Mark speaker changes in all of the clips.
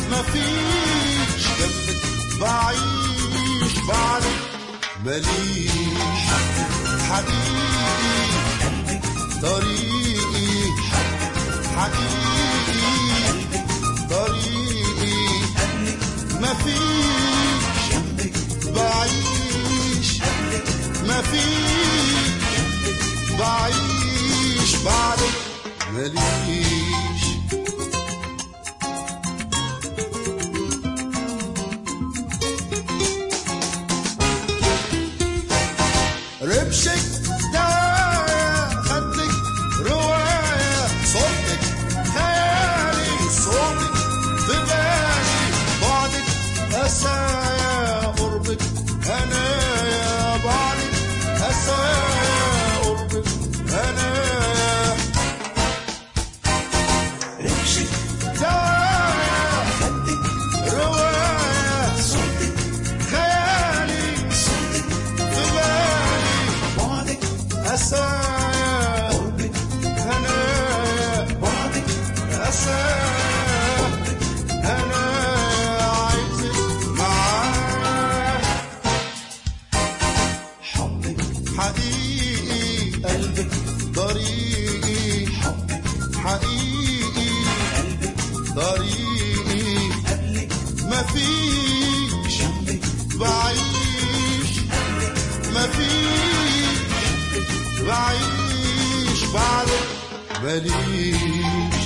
Speaker 1: مفيش جنبك، بعيش بعدك ماليش حقيقي طريقي، حقيقي طريقي مفيش بعيش، مفيش بعيش بعدك ماليش. ربشك دوايا، خدك رواية، صوتك خيالي، صوتك في بالي، بعدك أسايا، قربك هنايا، بعدك أسايا، قربك هنايا.
Speaker 2: ربشك
Speaker 1: دوايا،
Speaker 2: خدك
Speaker 1: رواية،
Speaker 2: صوتك
Speaker 1: خيالي،
Speaker 2: صوتك
Speaker 1: في بالي،
Speaker 2: بعدك
Speaker 1: أسايا،
Speaker 2: قربك
Speaker 1: هنايا،
Speaker 2: بعدك
Speaker 1: أسايا، هنايا، عايزك معايا،
Speaker 2: حبك
Speaker 1: حقيقي
Speaker 2: قلبك
Speaker 1: طريقي،
Speaker 2: حبك
Speaker 1: حقيقي
Speaker 2: قلبك
Speaker 1: طريقي
Speaker 2: قبلك
Speaker 1: مفيش
Speaker 2: جنبك
Speaker 1: بعيش، مفيش بعيش بعدك ماليش.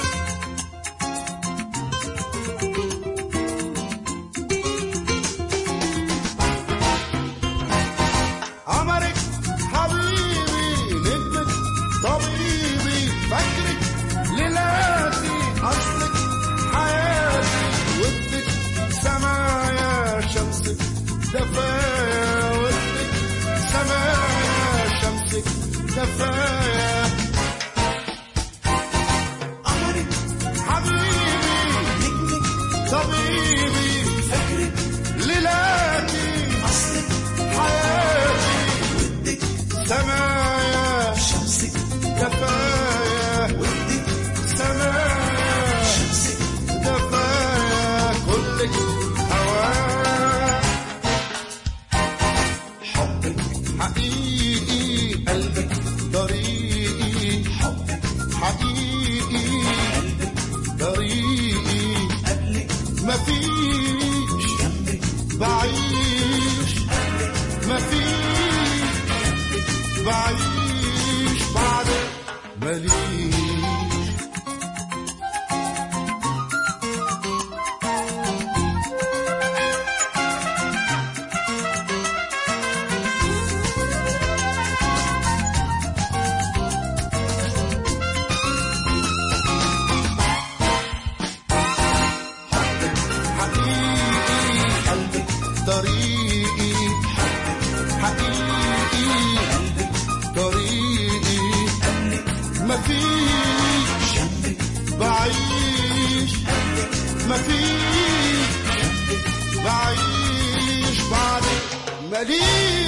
Speaker 1: عمرك حبيبي، نجمك طبيبي، فكرك ليلاتي، أصلك حياتي، ودك سمايا، شمسك دفايا، ودك سمايا، شمسك دفايا.
Speaker 2: قمرك
Speaker 1: حبيبي
Speaker 2: نجمك
Speaker 1: طبيبي،
Speaker 2: فكرك
Speaker 1: ليلاتي،
Speaker 2: أصلك
Speaker 1: حياتي،
Speaker 2: ودك
Speaker 1: سمايا،
Speaker 2: شمسك
Speaker 1: دفايا،
Speaker 2: ودك
Speaker 1: سمايا،
Speaker 2: شمسك
Speaker 1: دفايا، كلك هوايا،
Speaker 2: حبك
Speaker 1: حقيقي
Speaker 2: قلبك
Speaker 1: طريقي،
Speaker 2: حبك
Speaker 1: حقيقي
Speaker 2: قلبك
Speaker 1: طريقي
Speaker 2: قبلك
Speaker 1: مفيش
Speaker 2: جنبك
Speaker 1: بعيش، مفيش بعيش بعدك ماليش. حقيقي
Speaker 2: قلبك
Speaker 1: طريقي، حقيقي طريقي
Speaker 2: قبلك
Speaker 1: مفيش
Speaker 2: جنبك
Speaker 1: بعيش، مفيش بعيش بعدك ماليش.